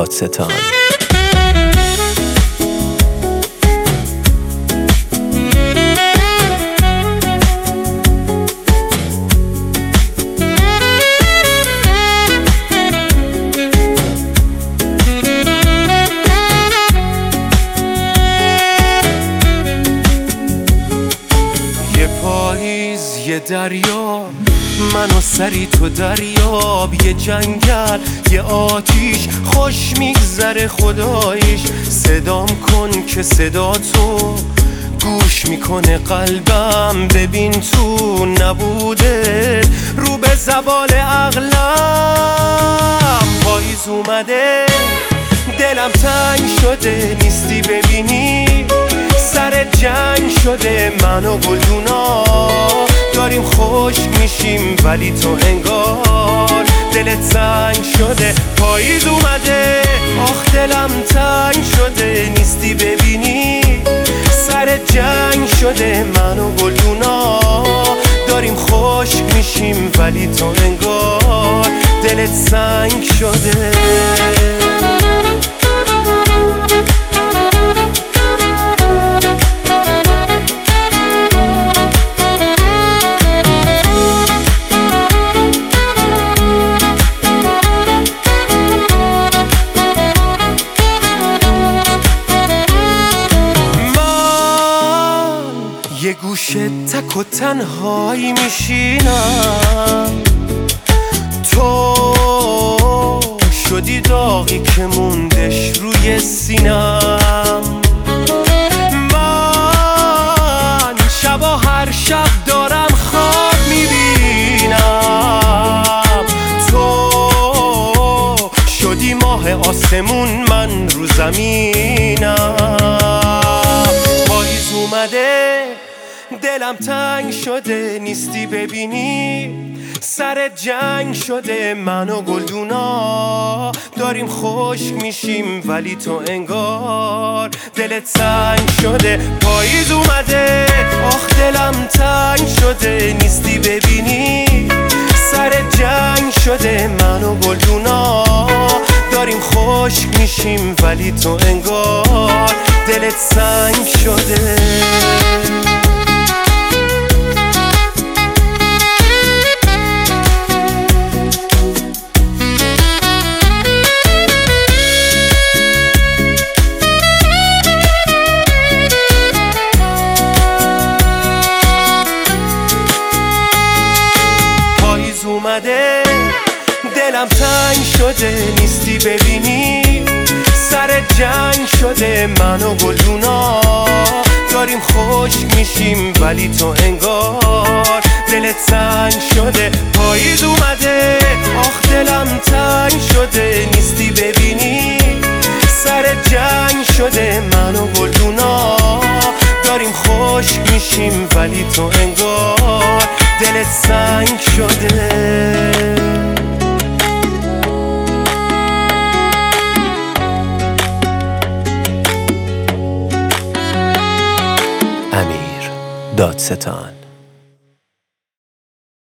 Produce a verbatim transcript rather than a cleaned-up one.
دادستان. یه دریا، من و سری تو دریاب، یه جنگل، یه آتیش، خوش میگذره خداییش. صدام کن که صدا تو گوش میکنه قلبم، ببین تو نبوده رو به زوال عقلم. پاییز اومده دلم تنگ شده، نیستی ببینی سر جنگ شده. من و گلدونا داریم خشک میشیم، ولی تو انگار دلت سنگ شده. پاییز اومده آخ دلم تنگ شده، نیستی ببینی سر جنگ شده. من و گلدونا داریم خشک میشیم، ولی تو انگار دلت سنگ شده. یه گوشه تک و تنهایی میشینم، تو شدی داغی که موندش روی سینم. من شبا هر شب دارم خواب میبینم، تو شدی ماه آسمون، من رو زمینم. پاییز اومده دلم تنگ شده، نیستی ببینی سر جنگ شده. من و گلدونا داریم خشک میشیم، ولی تو انگار دلت سنگ شده. پاییز اومده آخ دلم تنگ شده، نیستی ببینی سر جنگ شده. من و گلدونا داریم خشک میشیم، ولی تو انگار دلت سنگ شده. اومده دلم تنگ شده، نیستی ببینی سر جنگ شده. من و گلدونا داریم خشک میشیم، ولی تو انگار دلت سنگ شده. پاییز اومده آخ دلم تنگ شده، نیستی ببینی سر جنگ شده. من و گلدونا داریم خشک میشیم، ولی تو انگار دلت سنگ شده. امیر دادستان.